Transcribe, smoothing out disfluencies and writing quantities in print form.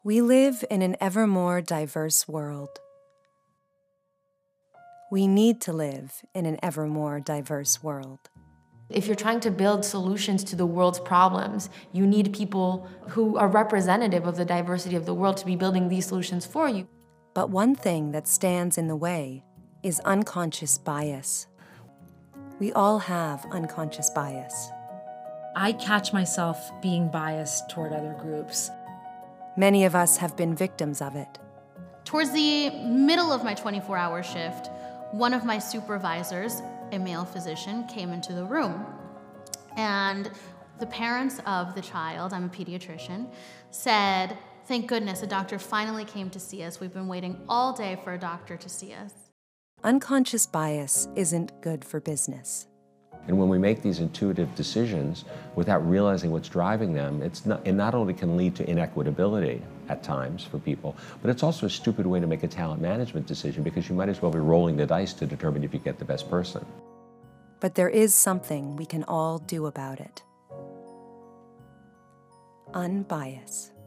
We live in an ever more diverse world. We need to live in an ever more diverse world. If you're trying to build solutions to the world's problems, you need people who are representative of the diversity of the world to be building these solutions for you. But one thing that stands in the way is unconscious bias. We all have unconscious bias. I catch myself being biased toward other groups. Many of us have been victims of it. Towards the middle of my 24-hour shift, one of my supervisors, a male physician, came into the room. And the parents of the child, I'm a pediatrician, said, "Thank goodness a doctor finally came to see us. We've been waiting all day for a doctor to see us." Unconscious bias isn't good for business. And when we make these intuitive decisions without realizing what's driving them, it not only can lead to inequitability at times for people, but it's also a stupid way to make a talent management decision because you might as well be rolling the dice to determine if you get the best person. But there is something we can all do about it. Unbias.